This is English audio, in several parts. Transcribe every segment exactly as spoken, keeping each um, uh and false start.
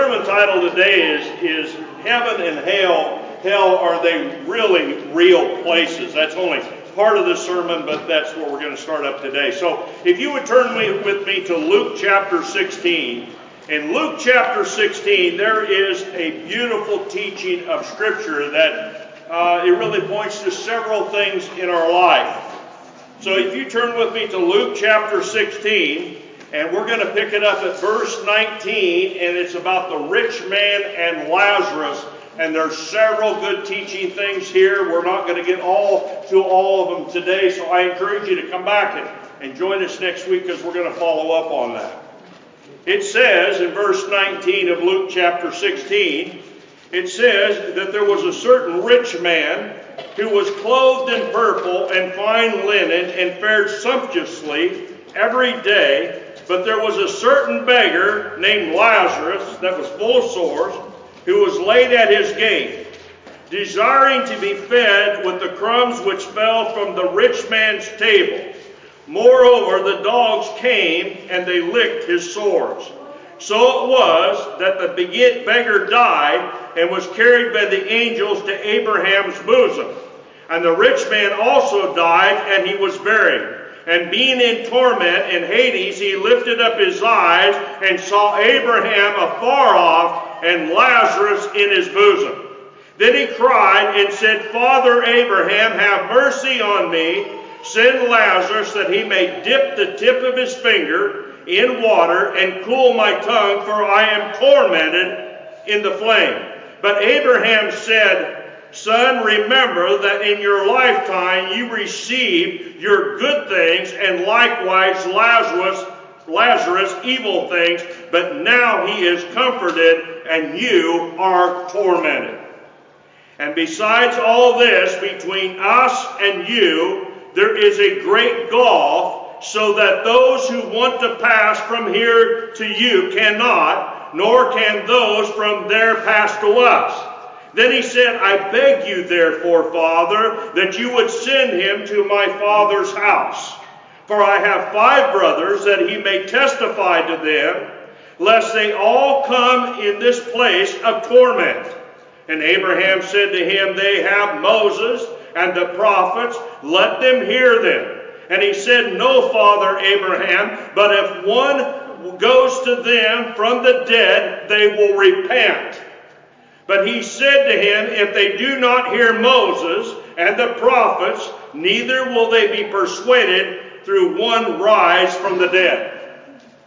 sermon title today is, is Heaven and Hell, Hell, Are They Really Real Places? That's only part of the sermon, but that's where we're going to start up today. So if you would turn with me to Luke chapter sixteen. In Luke chapter sixteen, there is a beautiful teaching of Scripture that uh, it really points to several things in our life. So if you turn with me to Luke chapter sixteen, and we're going to pick it up at verse nineteen, and it's about the rich man and Lazarus. And there's several good teaching things here. We're not going to get all to all of them today, so I encourage you to come back and, and join us next week because we're going to follow up on that. It says in verse nineteen of Luke chapter sixteen, it says that there was a certain rich man who was clothed in purple and fine linen and fared sumptuously every day. But there was a certain beggar named Lazarus that was full of sores, who was laid at his gate, desiring to be fed with the crumbs which fell from the rich man's table. Moreover, the dogs came and they licked his sores. So it was that the beggar died and was carried by the angels to Abraham's bosom. And the rich man also died, and he was buried. And being in torment in Hades, he lifted up his eyes and saw Abraham afar off and Lazarus in his bosom. Then he cried and said, Father Abraham, have mercy on me. Send Lazarus that he may dip the tip of his finger in water and cool my tongue, for I am tormented in the flame. But Abraham said, Son, remember that in your lifetime you received your good things, and likewise Lazarus, Lazarus evil things, but now he is comforted, and you are tormented. And besides all this, between us and you, there is a great gulf, so that those who want to pass from here to you cannot, nor can those from there pass to us. Then he said, I beg you therefore, Father, that you would send him to my father's house. For I have five brothers, that he may testify to them, lest they all come in this place of torment. And Abraham said to him, They have Moses and the prophets, let them hear them. And he said, No, Father Abraham, but if one goes to them from the dead, they will repent. But he said to him, If they do not hear Moses and the prophets, neither will they be persuaded through one rise from the dead.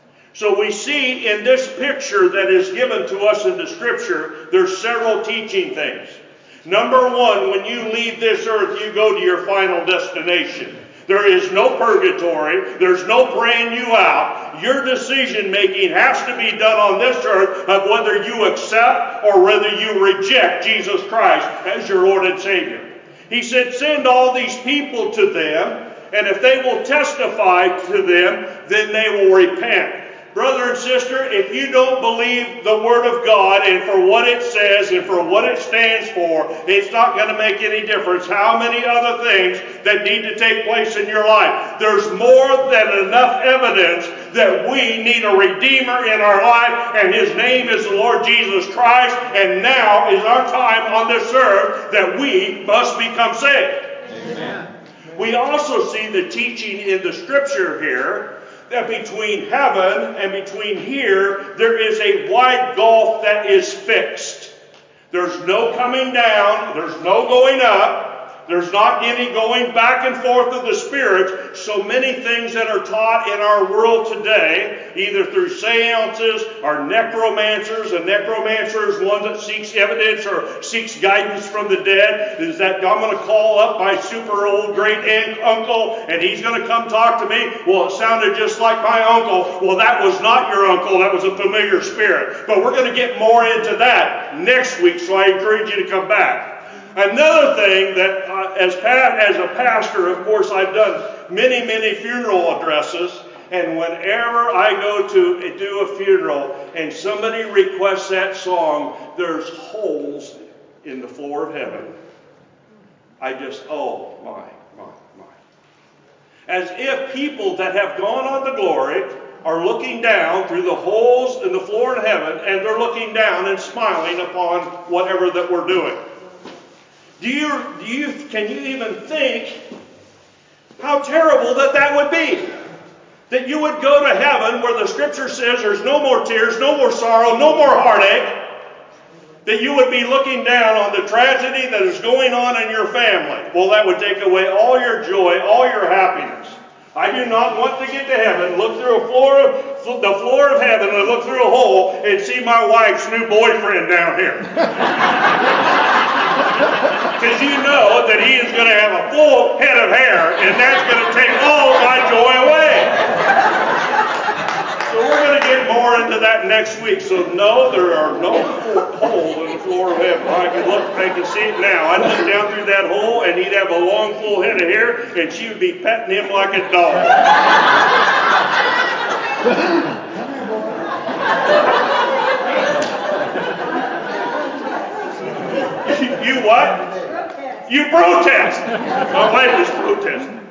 So we see in this picture that is given to us in the Scripture, there's several teaching things. Number one, when you leave this earth, you go to your final destination. There is no purgatory. There's no praying you out. Your decision making has to be done on this earth of whether you accept or whether you reject Jesus Christ as your Lord and Savior. He said, send all these people to them, and if they will testify to them, then they will repent. Brother and sister, if you don't believe the Word of God and for what it says and for what it stands for, it's not going to make any difference how many other things that need to take place in your life. There's more than enough evidence that we need a Redeemer in our life, and His name is the Lord Jesus Christ, and now is our time on this earth that we must become saved. Amen. We also see the teaching in the Scripture here that between heaven and between here, there is a wide gulf that is fixed. There's no coming down. There's no going up. There's not any going back and forth of the Spirit. So many things that are taught in our world today, either through seances or necromancers. A necromancer is one that seeks evidence or seeks guidance from the dead. Is that I'm going to call up my super old great aunt, uncle and he's going to come talk to me? Well, it sounded just like my uncle. Well, that was not your uncle. That was a familiar spirit. But we're going to get more into that next week, so I encourage you to come back. Another thing that uh, as, pa- as a pastor, of course, I've done many, many funeral addresses. And whenever I go to do a funeral and somebody requests that song, there's holes in the floor of heaven. I just, oh, my, my, my. As if people that have gone on to glory are looking down through the holes in the floor in heaven, and they're looking down and smiling upon whatever that we're doing. Do you, do you, can you even think how terrible that that would be? That you would go to heaven where the scripture says there's no more tears, no more sorrow, no more heartache. That you would be looking down on the tragedy that is going on in your family. Well, that would take away all your joy, all your happiness. I do not want to get to heaven, look through a floor of, the floor of heaven, and look through a hole and see my wife's new boyfriend down here. Because you know that he is going to have a full head of hair, and that's going to take all my joy away. So we're going to get more into that next week. So no, there are no holes in the floor of heaven. I can look, I can see it now. I'd look down through that hole, and he'd have a long, full head of hair, and she would be petting him like a dog. You what? You protest. My wife is protesting.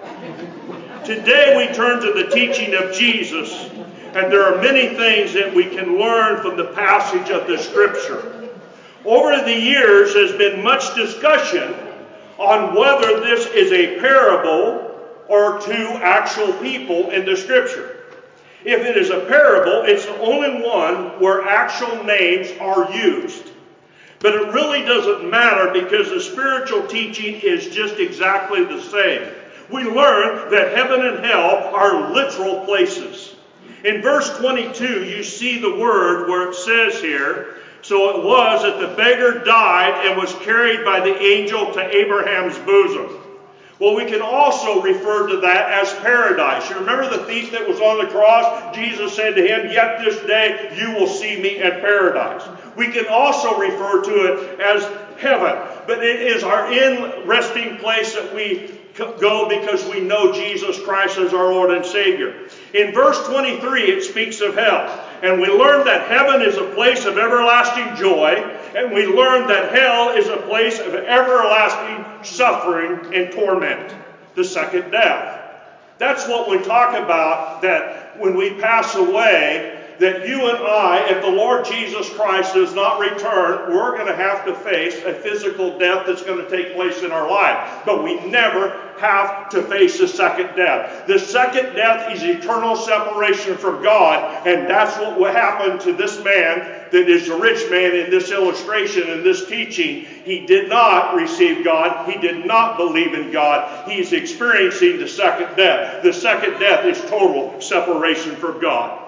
Today we turn to the teaching of Jesus, and there are many things that we can learn from the passage of the scripture. Over the years there's been much discussion on whether this is a parable or two actual people in the scripture. If it is a parable, it's the only one where actual names are used. But it really doesn't matter because the spiritual teaching is just exactly the same. We learn that heaven and hell are literal places. In verse twenty-two, you see the word where it says here, so it was that the beggar died and was carried by the angel to Abraham's bosom. Well, we can also refer to that as paradise. You remember the thief that was on the cross? Jesus said to him, yet this day you will see me in paradise. We can also refer to it as heaven. But it is our in resting place that we go because we know Jesus Christ as our Lord and Savior. In verse twenty-three, it speaks of hell. And we learn that heaven is a place of everlasting joy. And we learn that hell is a place of everlasting suffering and torment. The second death. That's what we talk about, that when we pass away, that you and I, if the Lord Jesus Christ does not return, we're going to have to face a physical death that's going to take place in our life. But we never have to face the second death. The second death is eternal separation from God, and that's what will happen to this man that is the rich man in this illustration, in this teaching. He did not receive God. He did not believe in God. He's experiencing the second death. The second death is total separation from God.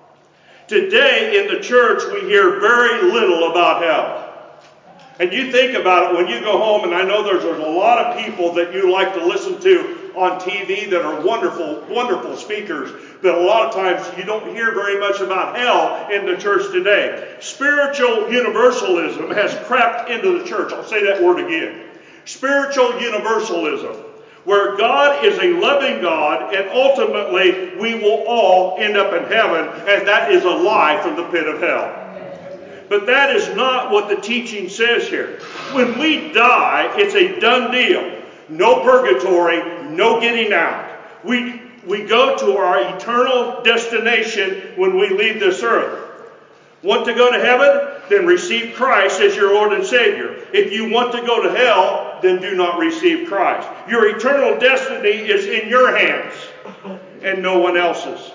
Today in the church we hear very little about hell. And you think about it when you go home, and I know there's, there's a lot of people that you like to listen to on T V that are wonderful, wonderful speakers, but a lot of times you don't hear very much about hell in the church today. Spiritual universalism has crept into the church. I'll say that word again. Spiritual universalism, where God is a loving God, and ultimately we will all end up in heaven, and that is a lie from the pit of hell. But that is not what the teaching says here. When we die, it's a done deal. No purgatory, no getting out. We, we go to our eternal destination when we leave this earth. Want to go to heaven? Then receive Christ as your Lord and Savior. If you want to go to hell, then do not receive Christ. Your eternal destiny is in your hands and no one else's.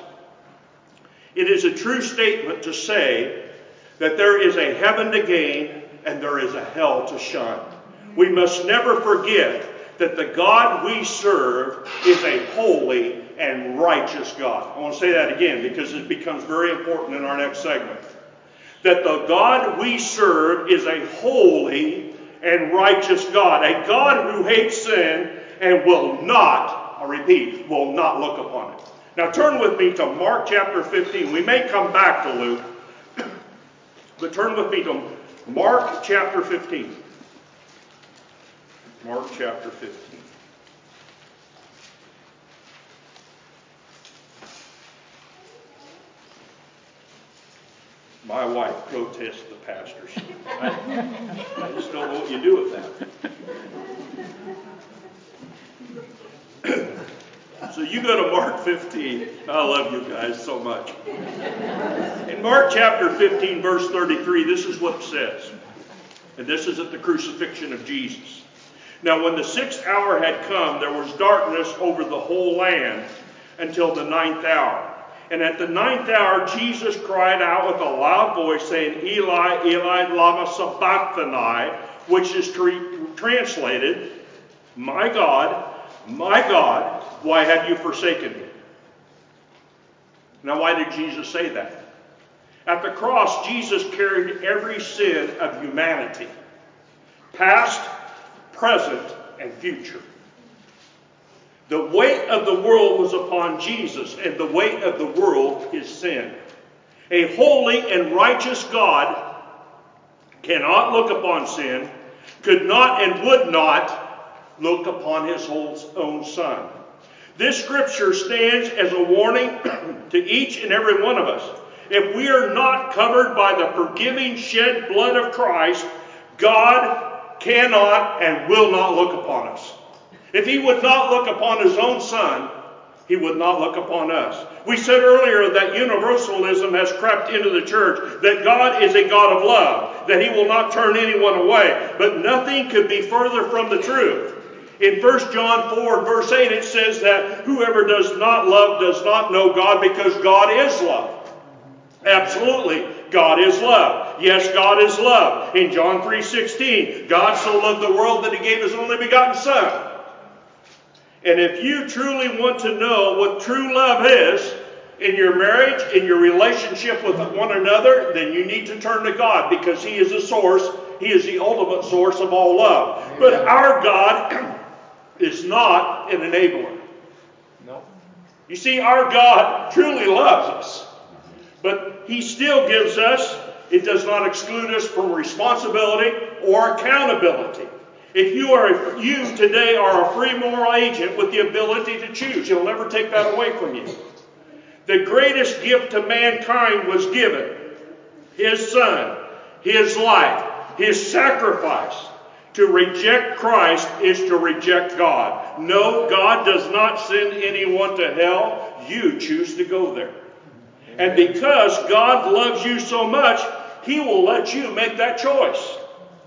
It is a true statement to say that there is a heaven to gain and there is a hell to shun. We must never forget that the God we serve is a holy and righteous God. I want to say that again because it becomes very important in our next segment. That the God we serve is a holy and righteous God. A God who hates sin and will not, I repeat, will not look upon it. Now turn with me to Mark chapter fifteen. We may come back to Luke, but turn with me to Mark chapter fifteen. Mark chapter fifteen. My wife protests the pastors. I, I just don't know what you do with that. So you go to Mark fifteen. I love you guys so much. In Mark chapter fifteen, verse thirty-three, this is what it says. And this is at the crucifixion of Jesus. Now when the sixth hour had come, there was darkness over the whole land until the ninth hour. And at the ninth hour, Jesus cried out with a loud voice, saying, Eli, Eli, lama sabachthani, which is tra- translated, My God, my God, why have you forsaken me? Now, why did Jesus say that? At the cross, Jesus carried every sin of humanity, past, present, and future. The weight of the world was upon Jesus, and the weight of the world is sin. A holy and righteous God cannot look upon sin, could not and would not look upon his own Son. This scripture stands as a warning to each and every one of us. If we are not covered by the forgiving shed blood of Christ, God cannot and will not look upon us. If he would not look upon his own Son, he would not look upon us. We said earlier that universalism has crept into the church, that God is a God of love, that he will not turn anyone away. But nothing could be further from the truth. In First John four, verse eight, it says that whoever does not love does not know God, because God is love. Absolutely, God is love. Yes, God is love. In John three sixteen, God so loved the world that he gave his only begotten Son. And if you truly want to know what true love is in your marriage, in your relationship with one another, then you need to turn to God, because he is the source. He is the ultimate source of all love. Amen. But our God is not an enabler. No. You see, our God truly loves us. But he still gives us, it does not exclude us from responsibility or accountability. If you are, you today are a free moral agent with the ability to choose. He'll never take that away from you. The greatest gift to mankind was given. His Son, his life, his sacrifice. To reject Christ is to reject God. No, God does not send anyone to hell. You choose to go there. And because God loves you so much, he will let you make that choice.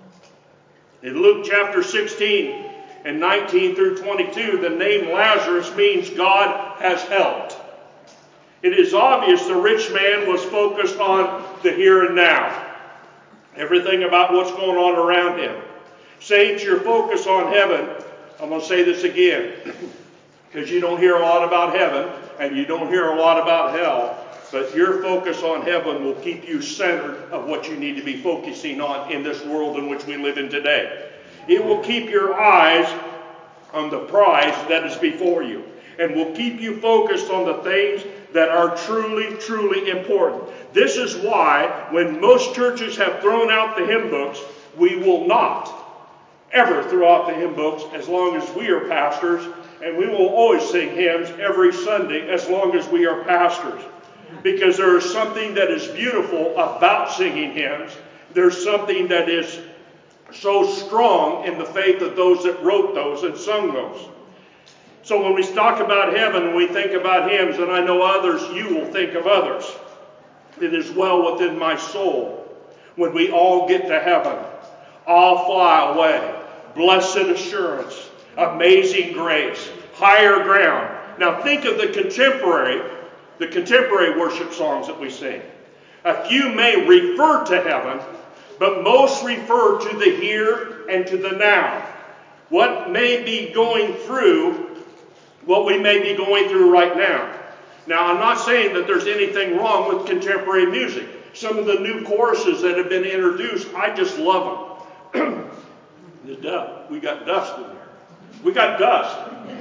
In Luke chapter sixteen and nineteen through twenty-two, the name Lazarus means God has helped. It is obvious the rich man was focused on the here and now. Everything about what's going on around him. Saints, your focus on heaven, I'm going to say this again, because you don't hear a lot about heaven, and you don't hear a lot about hell. But your focus on heaven will keep you centered of what you need to be focusing on in this world in which we live in today. It will keep your eyes on the prize that is before you, and will keep you focused on the things that are truly, truly important. This is why when most churches have thrown out the hymn books, we will not ever throw out the hymn books as long as we are pastors, and we will always sing hymns every Sunday as long as we are pastors. Because there is something that is beautiful about singing hymns. There's something that is so strong in the faith of those that wrote those and sung those. So when we talk about heaven and we think about hymns, and I know others, you will think of others. It is well within my soul when we all get to heaven. I'll fly away. Blessed assurance. Amazing grace. Higher ground. Now think of the contemporary The contemporary worship songs that we sing. A few may refer to heaven, but most refer to the here and to the now. What may be going through, what we may be going through right now. Now, I'm not saying that there's anything wrong with contemporary music. Some of the new choruses that have been introduced, I just love them. The dust. We got dust in there. We got dust.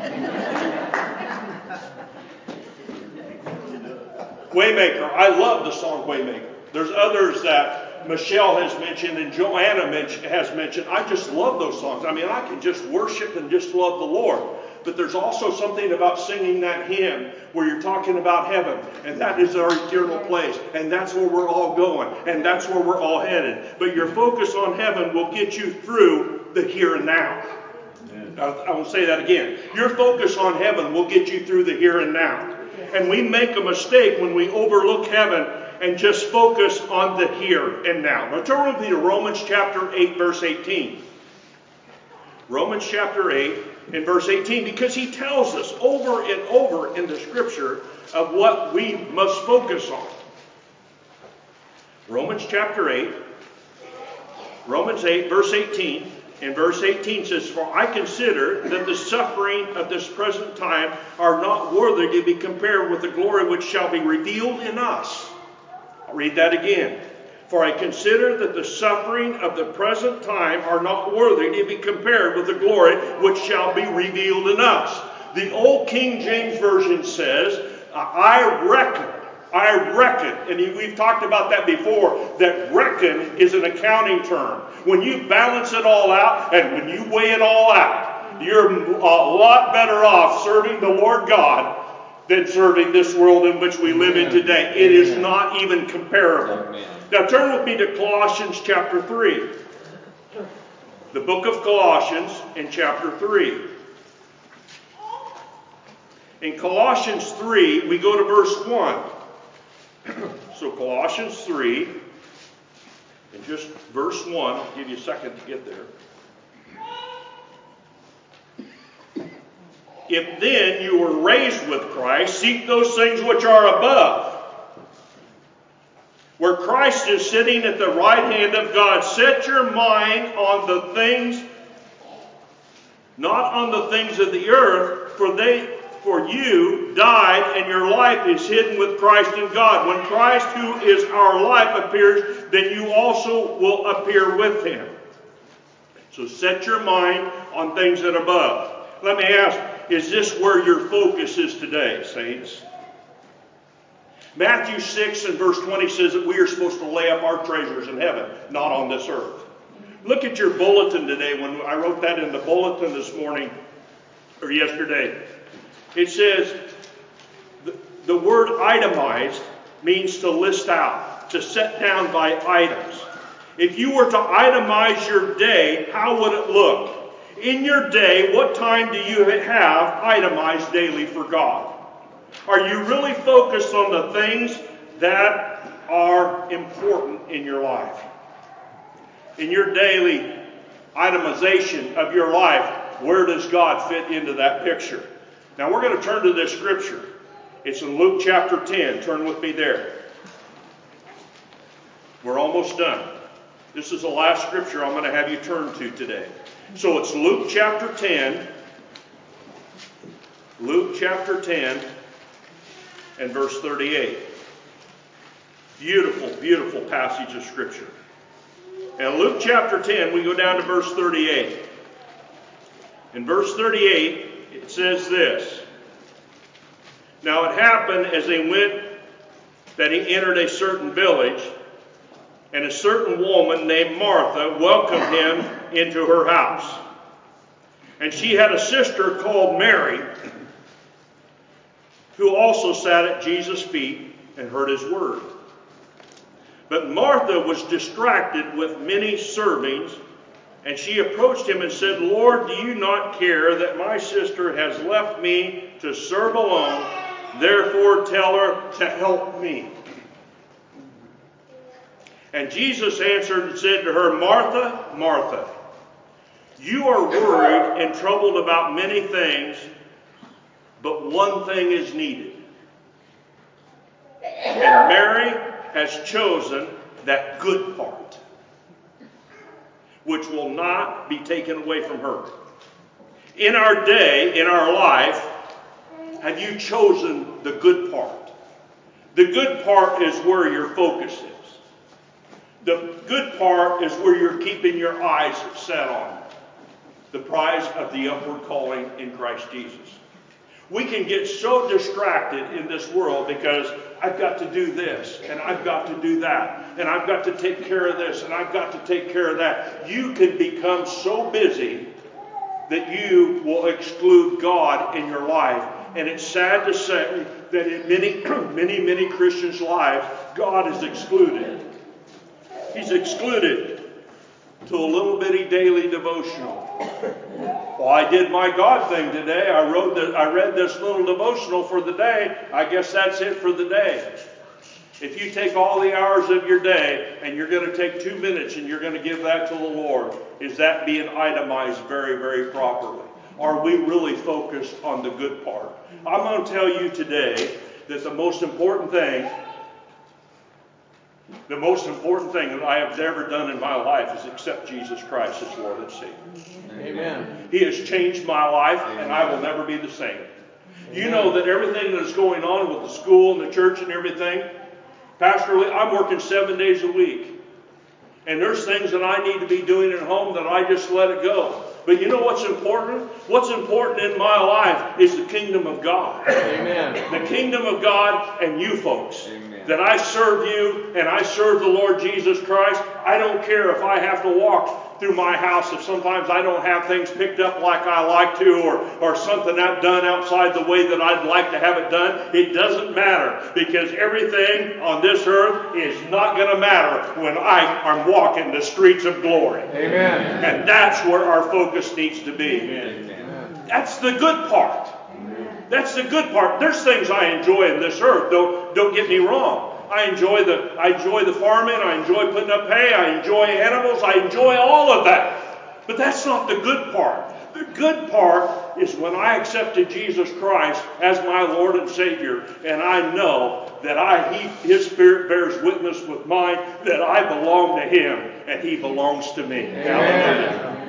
Waymaker. I love the song Waymaker. There's others that Michelle has mentioned and Joanna has mentioned. I just love those songs. I mean, I can just worship and just love the Lord. But there's also something about singing that hymn where you're talking about heaven. And that is our eternal place. And that's where we're all going. And that's where we're all headed. But your focus on heaven will get you through the here and now. I will say that again. Your focus on heaven will get you through the here and now. And we make a mistake when we overlook heaven and just focus on the here and now. Now turn with me to Romans chapter eight, verse eighteen. Romans chapter eight and verse eighteen, because he tells us over and over in the scripture of what we must focus on. Romans chapter eight, Romans eight, verse eighteen. And verse eighteen says, "For I consider that the suffering of this present time are not worthy to be compared with the glory which shall be revealed in us." I'll read that again. "For I consider that the suffering of the present time are not worthy to be compared with the glory which shall be revealed in us." The old King James Version says, "I reckon." I reckon, and we've talked about that before, that reckon is an accounting term. When you balance it all out and when you weigh it all out, you're a lot better off serving the Lord God than serving this world in which we live in today. It is not even comparable. Now turn with me to Colossians chapter three. The book of Colossians in chapter three. In Colossians three, we go to verse one. So Colossians three, and just verse one, I'll give you a second to get there. "If then you were raised with Christ, seek those things which are above, where Christ is sitting at the right hand of God. Set your mind on the things, not on the things of the earth, for they For you died, and your life is hidden with Christ in God. When Christ, who is our life, appears, then you also will appear with him." So set your mind on things that are above. Let me ask, is this where your focus is today, saints? Matthew six and verse twenty says that we are supposed to lay up our treasures in heaven, not on this earth. Look at your bulletin today. When I wrote that in the bulletin this morning, or yesterday, it says the, the word itemized means to list out, to set down by items. If you were to itemize your day, how would it look? In your day, what time do you have itemized daily for God? Are you really focused on the things that are important in your life? In your daily itemization of your life, where does God fit into that picture? Now we're going to turn to this scripture. It's in Luke chapter ten. Turn with me there. We're almost done. This is the last scripture I'm going to have you turn to today. So it's Luke chapter ten. Luke chapter ten and verse thirty-eight. Beautiful, beautiful passage of scripture. And Luke chapter ten, we go down to verse thirty-eight. In verse thirty-eight, it says this: "Now it happened as they went that he entered a certain village, and a certain woman named Martha welcomed him into her house. And she had a sister called Mary, who also sat at Jesus' feet and heard his word. But Martha was distracted with many servings, and she approached him and said, 'Lord, do you not care that my sister has left me to serve alone? Therefore tell her to help me.' And Jesus answered and said to her, 'Martha, Martha, you are worried and troubled about many things, but one thing is needed. And Mary has chosen that good part, which will not be taken away from her.'" In our day, in our life, have you chosen the good part? The good part is where your focus is. The good part is where you're keeping your eyes set on. The prize of the upward calling in Christ Jesus. We can get so distracted in this world because I've got to do this, and I've got to do that, and I've got to take care of this, and I've got to take care of that. You can become so busy that you will exclude God in your life. And it's sad to say that in many, many, many Christians' lives, God is excluded. He's excluded. to a little bitty daily devotional. Well, I did my God thing today. I wrote the, I read this little devotional for the day. I guess that's it for the day. If you take all the hours of your day and you're going to take two minutes and you're going to give that to the Lord, is that being itemized very, very properly? Are we really focused on the good part? I'm going to tell you today that the most important thing, the most important thing that I have ever done in my life is accept Jesus Christ as Lord and Savior. Amen. He has changed my life, and I will never be the same. You know that everything that is going on with the school and the church and everything, pastorally, I'm working seven days a week. And there's things that I need to be doing at home that I just let it go. But you know what's important? What's important in my life is the kingdom of God. Amen. The kingdom of God and you folks. Amen. That I serve you and I serve the Lord Jesus Christ. I don't care if I have to walk through my house, if sometimes I don't have things picked up like I like to, or, or something not done outside the way that I'd like to have it done. It doesn't matter, because everything on this earth is not going to matter when I am walking the streets of glory. Amen. And that's where our focus needs to be. Amen. That's the good part. That's the good part. There's things I enjoy in this earth. Don't, don't get me wrong. I enjoy the I enjoy the farming. I enjoy putting up hay. I enjoy animals. I enjoy all of that. But that's not the good part. The good part is when I accepted Jesus Christ as my Lord and Savior, and I know that I he, His Spirit bears witness with mine that I belong to Him and He belongs to me. Amen. Hallelujah.